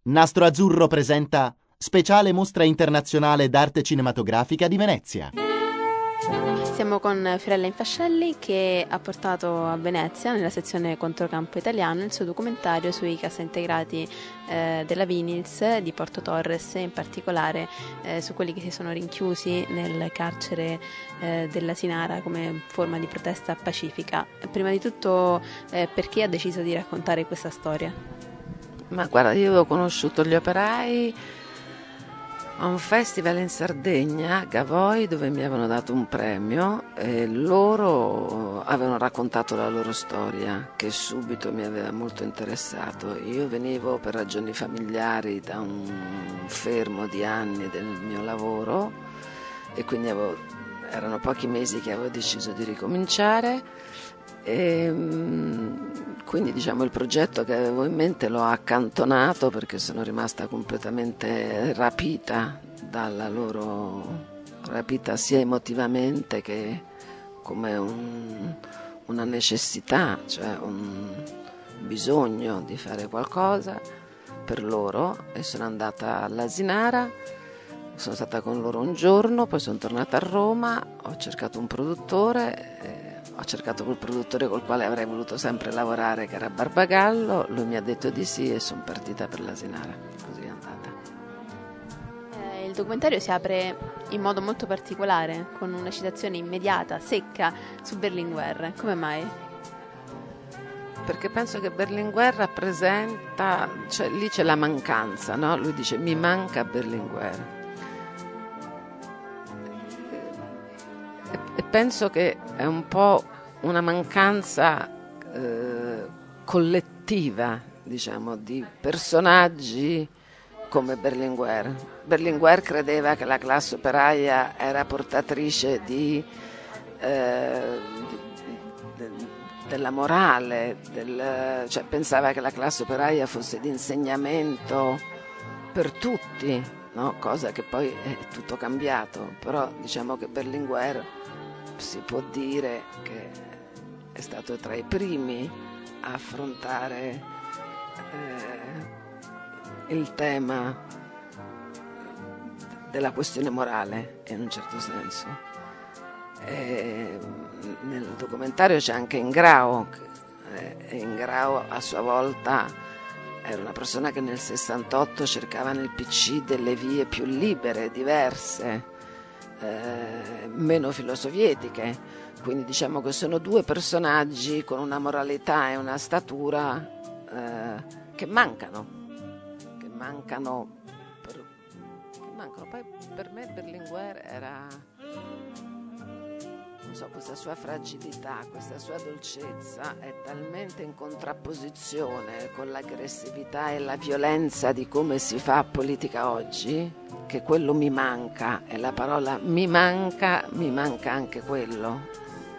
Nastro Azzurro presenta Speciale Mostra Internazionale d'Arte Cinematografica di Venezia. Siamo con Fiorella Infascelli che ha portato a Venezia, nella sezione Controcampo Italiano, il suo documentario sui cassaintegrati della Vinyls di Porto Torres, in particolare su quelli che si sono rinchiusi nel carcere della Sinara come forma di protesta pacifica. Prima di tutto, perché ha deciso di raccontare questa storia? Ma guarda, io avevo conosciuto gli operai a un festival in Sardegna, Gavoi, dove mi avevano dato un premio e loro avevano raccontato la loro storia, che subito mi aveva molto interessato. Io venivo per ragioni familiari da un fermo di anni del mio lavoro e quindi erano pochi mesi che avevo deciso di ricominciare. E quindi diciamo il progetto che avevo in mente l'ho accantonato perché sono rimasta completamente rapita dalla loro rapita sia emotivamente che come una necessità, cioè un bisogno di fare qualcosa per loro, e sono andata all'Asinara, sono stata con loro un giorno, poi sono tornata a Roma, ho cercato un produttore. Ho cercato quel produttore col quale avrei voluto sempre lavorare, che era Barbagallo, lui mi ha detto di sì e sono partita per l'Asinara, così è andata. Il documentario si apre in modo molto particolare, con una citazione immediata, secca, su Berlinguer. Come mai? Perché penso che Berlinguer rappresenta, cioè lì c'è la mancanza, no? Lui dice mi manca Berlinguer. E penso che è un po' una mancanza collettiva, diciamo, di personaggi come Berlinguer. Berlinguer credeva che la classe operaia era portatrice della morale, cioè pensava che la classe operaia fosse di insegnamento per tutti, no? Cosa che poi è tutto cambiato, però diciamo che Berlinguer si può dire che è stato tra i primi a affrontare il tema della questione morale, in un certo senso. Nel documentario c'è anche Ingrao, e Ingrao a sua volta era una persona che nel 68 cercava nel PC delle vie più libere, diverse, meno filosovietiche, quindi diciamo che sono due personaggi con una moralità e una statura che mancano. Poi per me Berlinguer era, non so, questa sua fragilità, questa sua dolcezza è talmente in contrapposizione con l'aggressività e la violenza di come si fa politica oggi, che quello mi manca, e la parola mi manca anche quello.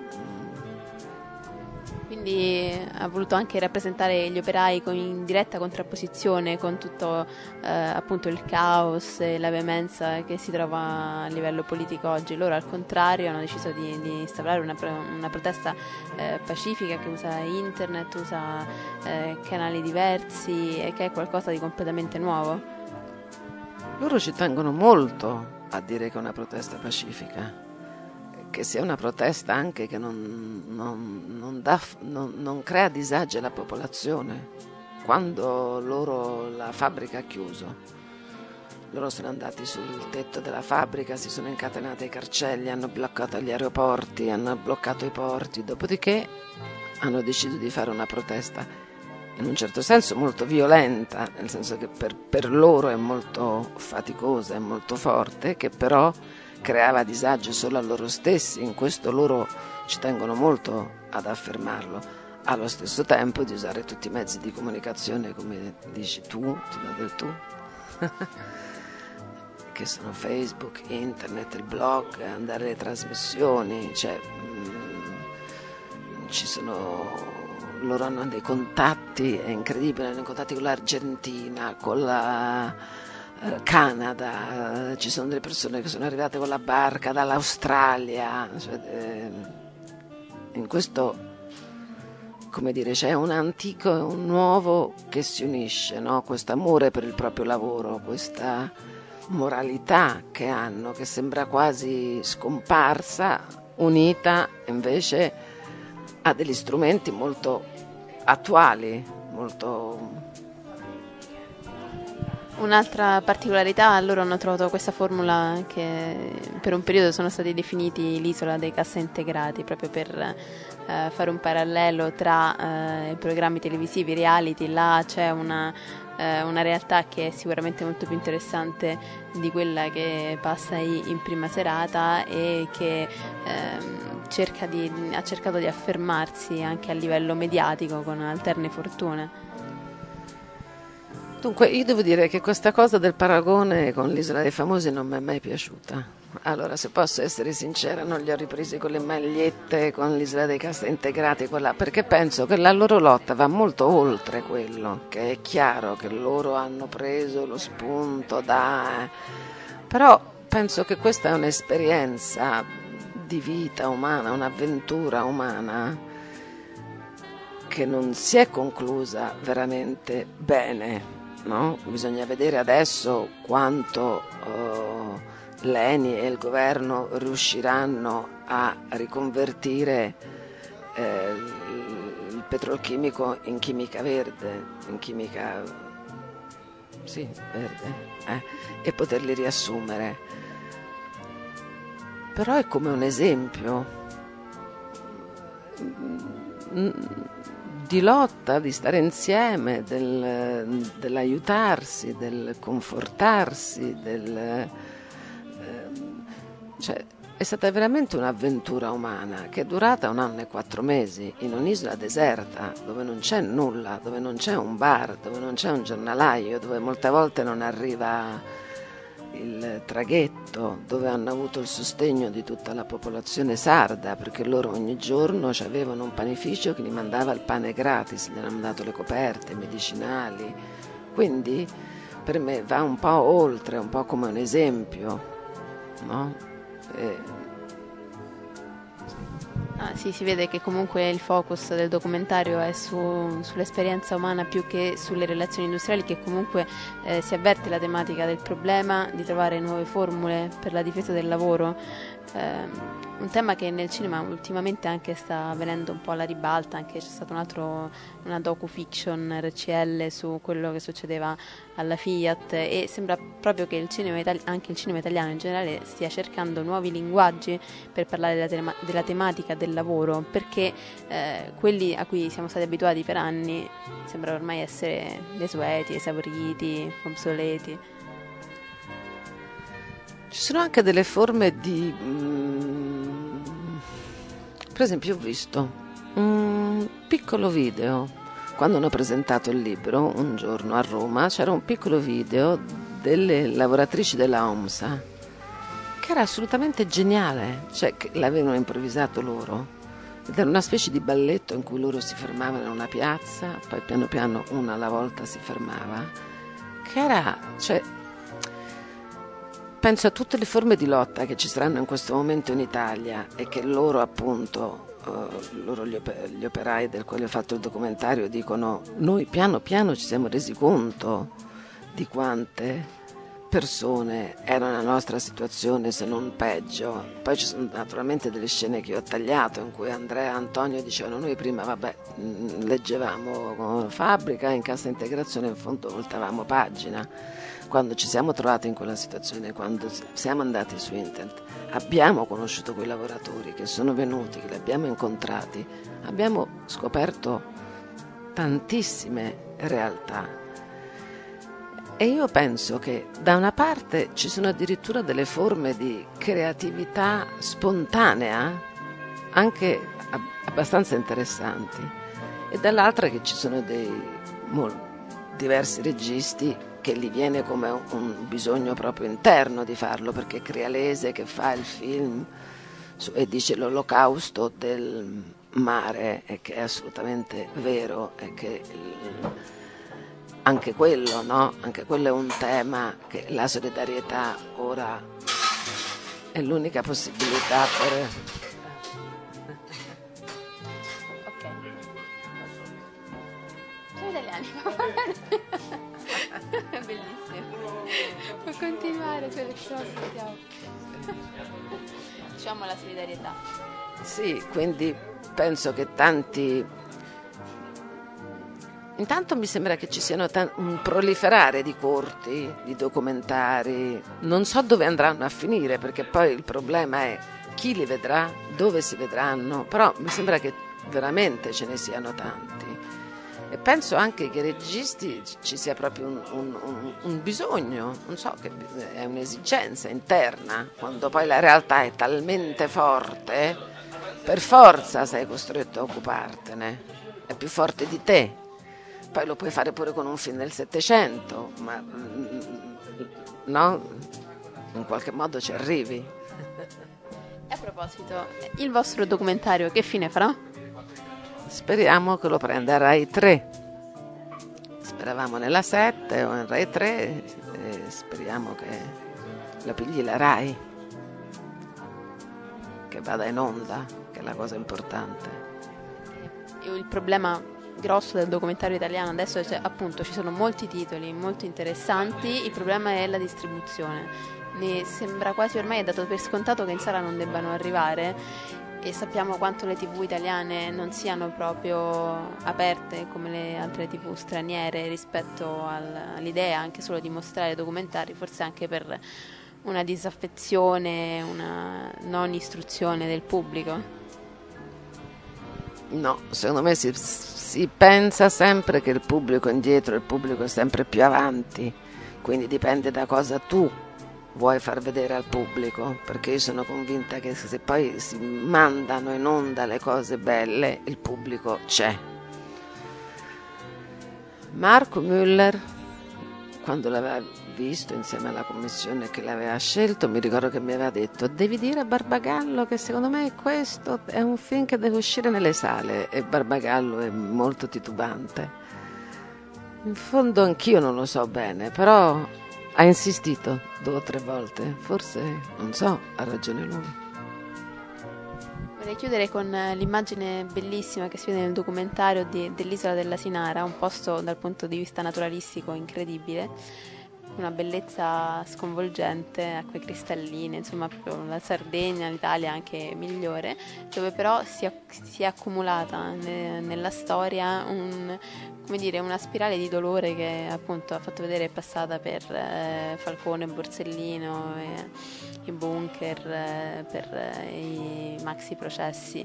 Quindi ha voluto anche rappresentare gli operai in diretta contrapposizione con tutto appunto il caos e la veemenza che si trova a livello politico oggi. Loro al contrario hanno deciso di instaurare una protesta pacifica che usa internet, usa canali diversi, e che è qualcosa di completamente nuovo. Loro ci tengono molto a dire che è una protesta pacifica, che sia una protesta anche che non crea disagi alla popolazione. Quando la fabbrica ha chiuso, loro sono andati sul tetto della fabbrica, si sono incatenati ai carcelli, hanno bloccato gli aeroporti, hanno bloccato i porti, dopodiché hanno deciso di fare una protesta in un certo senso molto violenta, nel senso che per loro è molto faticosa, è molto forte, che però creava disagio solo a loro stessi. In questo loro ci tengono molto ad affermarlo, allo stesso tempo di usare tutti i mezzi di comunicazione, come dici tu, ti do del tu, che sono Facebook, internet, il blog, andare alle trasmissioni, cioè ci sono, loro hanno dei contatti, è incredibile, hanno dei contatti con l'Argentina, con la Canada, ci sono delle persone che sono arrivate con la barca dall'Australia, cioè, in questo come dire, c'è un antico e un nuovo che si unisce, no? Questo amore per il proprio lavoro, questa moralità che hanno, che sembra quasi scomparsa, unita invece a degli strumenti molto attuali, molto... Un'altra particolarità, loro hanno trovato questa formula che per un periodo sono stati definiti l'isola dei cassaintegrati, proprio per fare un parallelo tra i programmi televisivi reality. Là c'è una realtà che è sicuramente molto più interessante di quella che passa in prima serata e che ha cercato di affermarsi anche a livello mediatico con alterne fortune. Dunque, io devo dire che questa cosa del paragone con l'Isola dei Famosi non mi è mai piaciuta. Allora, se posso essere sincera, non li ho ripresi con le magliette, con l'Isola dei Cassaintegrati, perché penso che la loro lotta va molto oltre quello, che è chiaro che loro hanno preso lo spunto da... Però penso che questa è un'esperienza di vita umana, un'avventura umana che non si è conclusa veramente bene. No? Bisogna vedere adesso quanto l'ENI e il governo riusciranno a riconvertire il petrolchimico in chimica verde, in chimica verde, e poterli riassumere. Però è come un esempio di lotta, di stare insieme, dell'aiutarsi, del confortarsi, cioè è stata veramente un'avventura umana che è durata 1 anno e 4 mesi in un'isola deserta dove non c'è nulla, dove non c'è un bar, dove non c'è un giornalaio, dove molte volte non arriva il traghetto, dove hanno avuto il sostegno di tutta la popolazione sarda, perché loro ogni giorno avevano un panificio che gli mandava il pane gratis, gli hanno mandato le coperte, i medicinali. Quindi per me va un po' oltre, un po' come un esempio, no? Sì, si vede che comunque il focus del documentario è sull'esperienza umana più che sulle relazioni industriali, che comunque si avverte la tematica del problema di trovare nuove formule per la difesa del lavoro, un tema che nel cinema ultimamente anche sta venendo un po' alla ribalta. Anche c'è stata una docu-fiction RCL su quello che succedeva alla Fiat, e sembra proprio che anche il cinema italiano in generale stia cercando nuovi linguaggi per parlare della tematica del lavoro, perché quelli a cui siamo stati abituati per anni sembrano ormai essere desueti, esauriti, obsoleti. Ci sono anche delle forme di... Per esempio ho visto un piccolo video, quando hanno presentato il libro un giorno a Roma, c'era un piccolo video delle lavoratrici della OMSA, che era assolutamente geniale, cioè che l'avevano improvvisato loro, ed era una specie di balletto in cui loro si fermavano in una piazza, poi piano piano una alla volta si fermava, che era... cioè, penso a tutte le forme di lotta che ci saranno in questo momento in Italia e che loro appunto, gli operai del quale ho fatto il documentario dicono: noi piano piano ci siamo resi conto di quante persone erano nella nostra situazione, se non peggio. Poi ci sono naturalmente delle scene che ho tagliato in cui Andrea e Antonio dicevano: noi prima leggevamo Fabbrica, in cassa integrazione in fondo voltavamo pagina. Quando ci siamo trovati in quella situazione, quando siamo andati su internet, abbiamo conosciuto quei lavoratori che sono venuti, che li abbiamo incontrati, abbiamo scoperto tantissime realtà. E io penso che da una parte ci sono addirittura delle forme di creatività spontanea, anche abbastanza interessanti, e dall'altra che ci sono diversi registi che gli viene come un bisogno proprio interno di farlo, perché Crialese che fa il film e dice l'olocausto del mare, e che è assolutamente vero, e che anche quello, no? Anche quello è un tema, che la solidarietà ora è l'unica possibilità per... Bellissimo. Può continuare, cioè le diciamo la solidarietà. Sì, quindi penso che tanti... Intanto mi sembra che ci siano un proliferare di corti, di documentari. Non so dove andranno a finire, perché poi il problema è chi li vedrà, dove si vedranno, però mi sembra che veramente ce ne siano tanti. E penso anche che i registi ci sia proprio un bisogno, non so, che è un'esigenza interna, quando poi la realtà è talmente forte, per forza sei costretto a occupartene, è più forte di te. Poi lo puoi fare pure con un film del Settecento, ma no, in qualche modo ci arrivi. A proposito, il vostro documentario che fine farà? Speriamo che lo prenda Rai 3. Speravamo nella 7 o in Rai 3 e speriamo che lo pigli la Rai, che vada in onda, che è la cosa importante. Il problema grosso del documentario italiano adesso è, appunto, ci sono molti titoli molto interessanti, il problema è la distribuzione. Mi sembra quasi ormai è dato per scontato che in sala non debbano arrivare, e sappiamo quanto le TV italiane non siano proprio aperte come le altre TV straniere rispetto all'idea anche solo di mostrare documentari, forse anche per una disaffezione, una non istruzione del pubblico. No, secondo me si pensa sempre che il pubblico è indietro, il pubblico è sempre più avanti, quindi dipende da cosa tu vuoi far vedere al pubblico, perché io sono convinta che se poi si mandano in onda le cose belle, il pubblico c'è. Marco Müller, quando l'aveva visto insieme alla commissione che l'aveva scelto, mi ricordo che mi aveva detto: devi dire a Barbagallo che secondo me questo è un film che deve uscire nelle sale, e Barbagallo è molto titubante. In fondo anch'io non lo so bene, però ha insistito 2 o 3 volte, forse, non so, ha ragione lui. Vorrei chiudere con l'immagine bellissima che si vede nel documentario dell'isola dell'Asinara, un posto dal punto di vista naturalistico incredibile, una bellezza sconvolgente, acque cristalline, insomma proprio la Sardegna, l'Italia anche migliore, dove però si è accumulata nella storia una spirale di dolore che appunto ha fatto vedere è passata per Falcone, Borsellino, i bunker, per i maxi processi.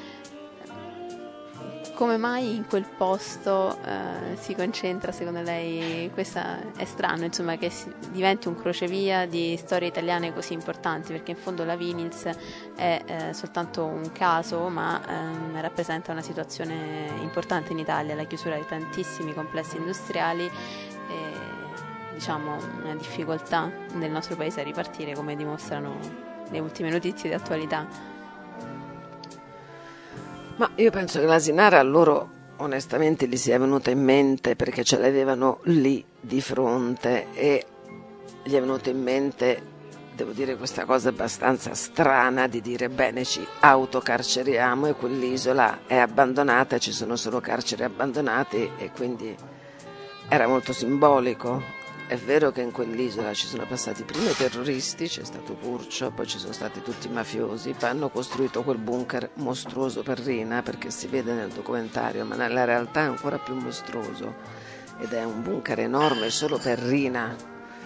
Come mai in quel posto si concentra, secondo lei? Questa è strano, insomma, che diventi un crocevia di storie italiane così importanti, perché in fondo la Vinyls è soltanto un caso, ma rappresenta una situazione importante in Italia, la chiusura di tantissimi complessi industriali e, diciamo, una difficoltà del nostro paese a ripartire, come dimostrano le ultime notizie di attualità. Ma io penso che l'Asinara a loro onestamente gli sia venuta in mente perché ce l'avevano lì di fronte, e gli è venuta in mente, devo dire, questa cosa abbastanza strana di dire bene, ci autocarceriamo e quell'isola è abbandonata, ci sono solo carceri abbandonati, e quindi era molto simbolico. È vero che in quell'isola ci sono passati prima i terroristi, c'è stato Curcio, poi ci sono stati tutti i mafiosi, poi hanno costruito quel bunker mostruoso per Rina, perché si vede nel documentario, ma nella realtà è ancora più mostruoso, ed è un bunker enorme solo per Rina.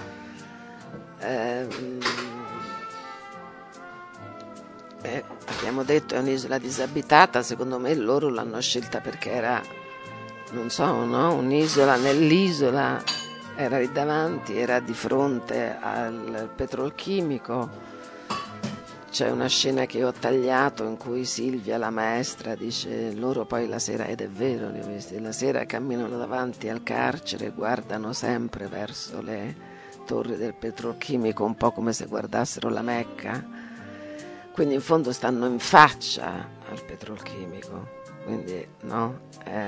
Abbiamo detto è un'isola disabitata, secondo me loro l'hanno scelta perché era, non so, no? Un'isola nell'isola. Era lì davanti, era di fronte al petrolchimico. C'è una scena che ho tagliato in cui Silvia, la maestra, dice loro poi la sera, ed è vero, li ho visti, la sera camminano davanti al carcere e guardano sempre verso le torri del petrolchimico, un po' come se guardassero la Mecca. Quindi in fondo stanno in faccia al petrolchimico. Quindi, no?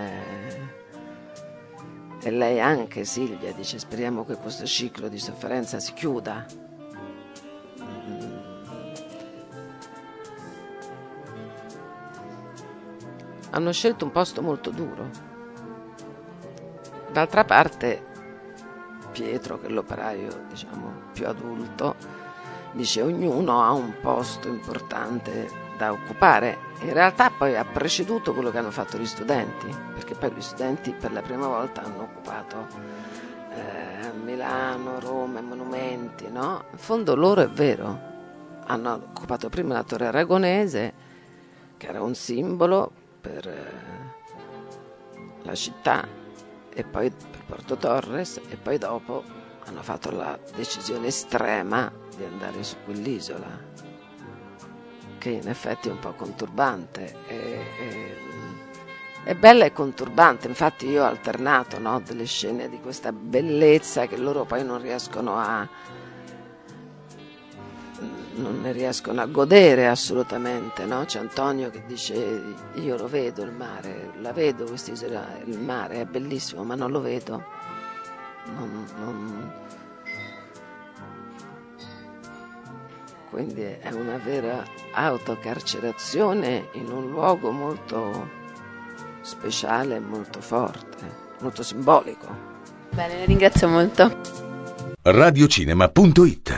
E lei anche, Silvia, dice speriamo che questo ciclo di sofferenza si chiuda. Hanno scelto un posto molto duro. D'altra parte Pietro, che è l'operaio diciamo più adulto, dice ognuno ha un posto importante da occupare. In realtà poi ha preceduto quello che hanno fatto gli studenti, perché poi gli studenti per la prima volta hanno occupato Milano, Roma, i monumenti, no? In fondo loro, è vero, hanno occupato prima la Torre Aragonese, che era un simbolo per la città, e poi per Porto Torres, e poi dopo hanno fatto la decisione estrema di andare su quell'isola, che in effetti è un po' conturbante, è bella e conturbante. Infatti io ho alternato, no, delle scene di questa bellezza che loro poi non ne riescono a godere assolutamente, no? C'è Antonio che dice: io lo vedo il mare, la vedo quest'isola, il mare è bellissimo, ma non lo vedo, quindi è una vera autocarcerazione in un luogo molto speciale, molto forte, molto simbolico. Bene, ringrazio molto. Radiocinema.it